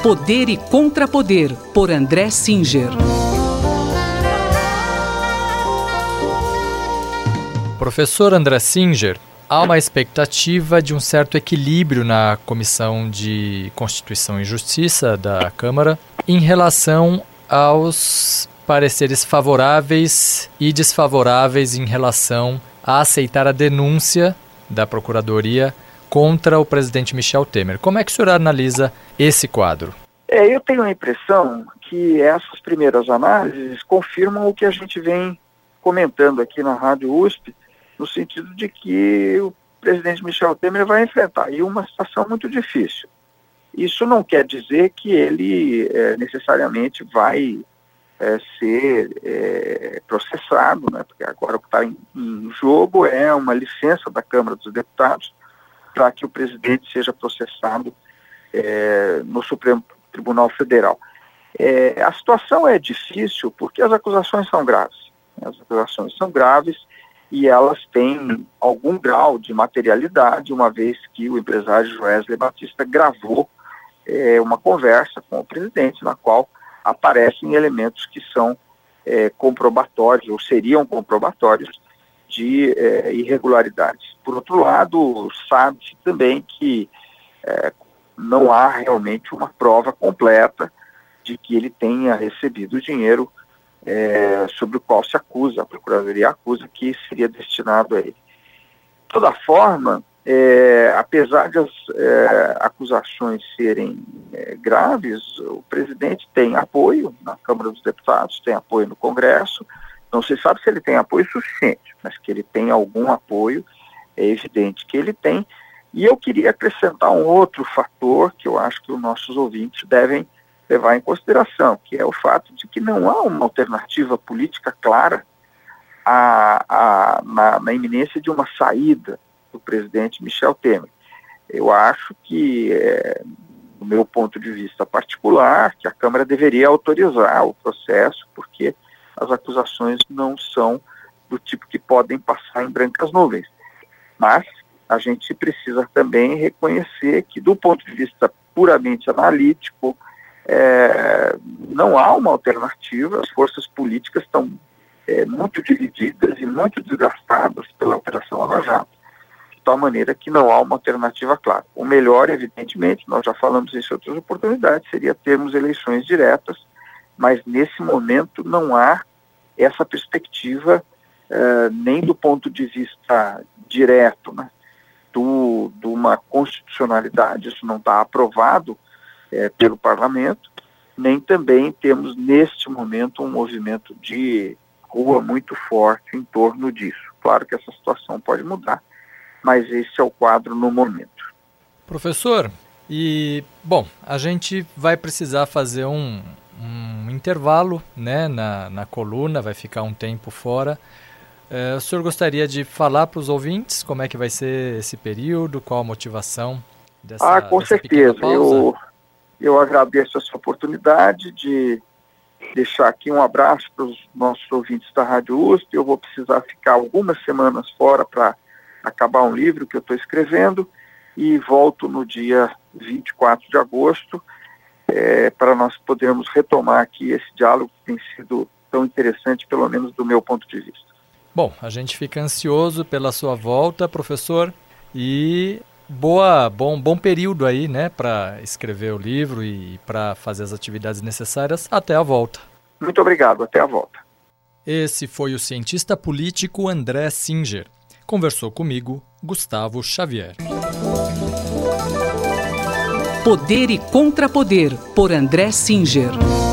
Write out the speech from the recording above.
Poder e Contrapoder, por André Singer. Professor André Singer, há uma expectativa de um certo equilíbrio na Comissão de Constituição e Justiça da Câmara em relação aos pareceres favoráveis e desfavoráveis em relação a aceitar a denúncia da Procuradoria contra o presidente Michel Temer. Como é que o senhor analisa esse quadro? Eu tenho a impressão que essas primeiras análises confirmam o que a gente vem comentando aqui na Rádio USP, no sentido de que o presidente Michel Temer vai enfrentar aí uma situação muito difícil. Isso não quer dizer que ele necessariamente vai ser processado, né? Porque agora o que está em jogo é uma licença da Câmara dos Deputados para que o presidente seja processado no Supremo Tribunal Federal. A situação é difícil porque as acusações são graves. As acusações são graves e elas têm algum grau de materialidade, uma vez que o empresário Joesley Batista gravou uma conversa com o presidente, na qual aparecem elementos que são comprobatórios, ou seriam comprobatórios, de irregularidades. Por outro lado, sabe-se também que não há realmente uma prova completa de que ele tenha recebido dinheiro sobre o qual se acusa, a Procuradoria acusa que seria destinado a ele. De toda forma, apesar de as acusações serem graves, o presidente tem apoio na Câmara dos Deputados, tem apoio no Congresso. Não se sabe se ele tem apoio suficiente, mas que ele tem algum apoio, é evidente que ele tem. E eu queria acrescentar um outro fator que eu acho que os nossos ouvintes devem levar em consideração, que é o fato de que não há uma alternativa política clara na iminência de uma saída do presidente Michel Temer. Eu acho que, do meu ponto de vista particular, que a Câmara deveria autorizar o processo, porque as acusações não são do tipo que podem passar em brancas nuvens. Mas a gente precisa também reconhecer que, do ponto de vista puramente analítico, não há uma alternativa. As forças políticas estão muito divididas e muito desgastadas pela Operação Lava Jato, de tal maneira que não há uma alternativa clara. O melhor, evidentemente, nós já falamos isso em outras oportunidades, seria termos eleições diretas, mas nesse momento não há essa perspectiva nem do ponto de vista direto, né, de uma constitucionalidade. Isso não está aprovado pelo Parlamento, nem também temos neste momento um movimento de rua muito forte em torno disso. Claro que essa situação pode mudar, mas esse é o quadro no momento. Professor, a gente vai precisar fazer um intervalo, né, na coluna, vai ficar um tempo fora. O senhor gostaria de falar para os ouvintes como é que vai ser esse período, qual a motivação dessa com certeza. Eu agradeço essa oportunidade de deixar aqui um abraço para os nossos ouvintes da Rádio USP. Eu vou precisar ficar algumas semanas fora para acabar um livro que eu estou escrevendo e volto no dia 24 de agosto para nós podermos retomar aqui esse diálogo que tem sido tão interessante, pelo menos do meu ponto de vista. Bom, a gente fica ansioso pela sua volta, professor, e bom período aí, né, para escrever o livro e para fazer as atividades necessárias. Até a volta. Muito obrigado, até a volta. Esse foi o cientista político André Singer. Conversou comigo, Gustavo Xavier. Poder e Contrapoder, por André Singer.